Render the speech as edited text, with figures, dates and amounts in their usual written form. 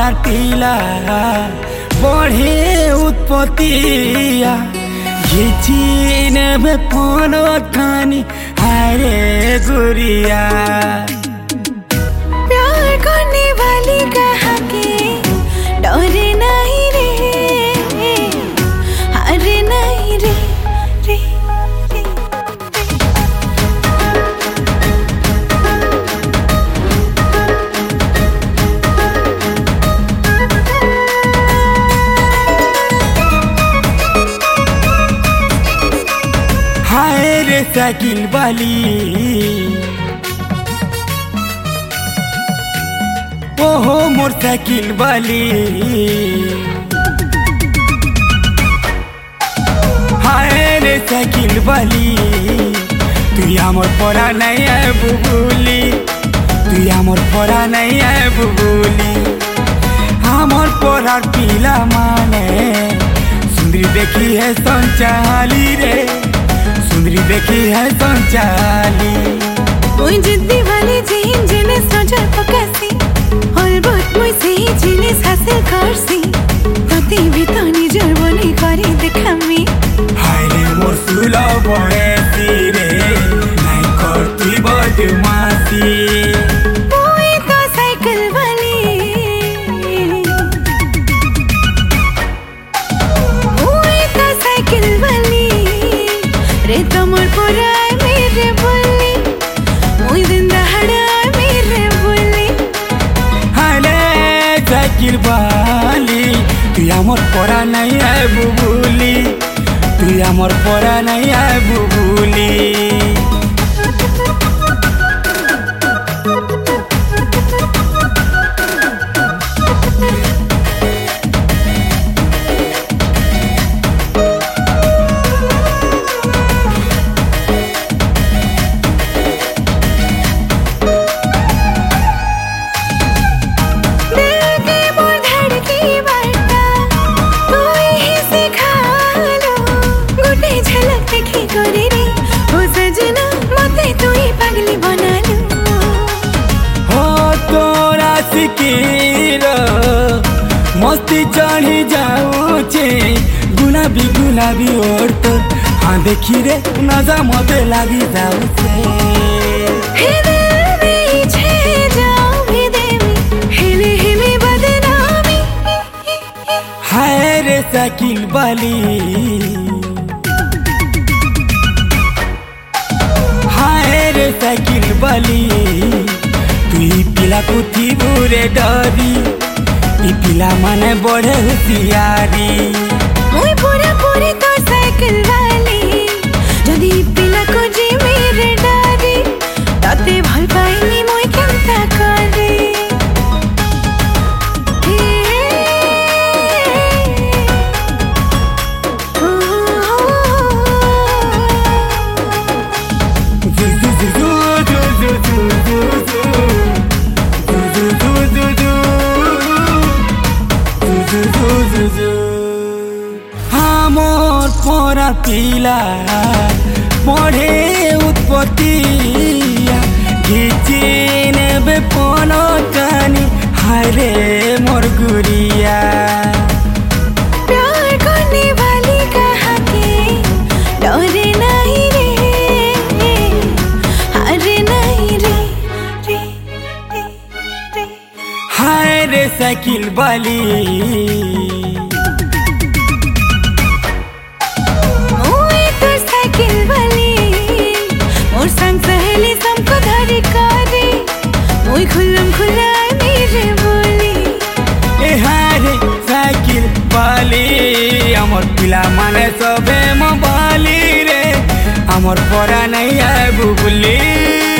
परार पिला बढ़े उत्पत्तिया घिची नेबे फोन खानी हारे गुरिया प्यार करने वाली कहा के डरे नहीं रे हारे नहीं रे रे हाय रे साइकिल वाली ओहो मोर साइकिल वाली हाय रे साइकिल वाली तू आमर परा नहीं है बुबुली तू आमर परा नहीं है बुबुली आमर परार पिला माने सुंदरी देखी है संचाली रे सुंदरी देखी है संचाली मुई जिद्दी वाली जीन जिने सजल पकासी और बहुत मुई से जिनिस हासिल करसी तती भी तो निजर बनी करी देखामी हाय रे मोर सुला बहेसी रे नहीं करती बदमाशी मुई तो साइकिल वाली मुई तो साइकिल वाली रे तमर पराय मेरे बोली मुई दिन दहाड़ाय मेरे बोली हाले साइकिल वाली तू आमर परा नहीं है बुबुली तू आमर परा नहीं है बुबुली मस्ती चढ़ी जाऊचे गुलाबी गुलाबी ओर तो हाँ देखी रे नजा मते लगी जाऊचे हाय रे साइकिल वाली हाय रे साइकिल वाली तू पिला को थी बुरे डरी ई पिला माने बड़े होशियारी मुई पूरा पूरी तो साइकिल वाली जदी पिला को जी मेरे डारी ताते भल पाइनी मुई केनता करे आमर परा पिला बढ़े उत्पत्तिया घिची नेबे फोन खानी हाय रे मोर गुरिया प्यार करने वाली कहा के डरे नहीं रे हारे नहीं रे रे रे रे हाय रे साइकिल वाली खुल्लम खुल्ला मेरे बोली हारे साइकिल वाली अमर पिला माने सबे मोबाली रे अमर परा नहीं है बुबुली।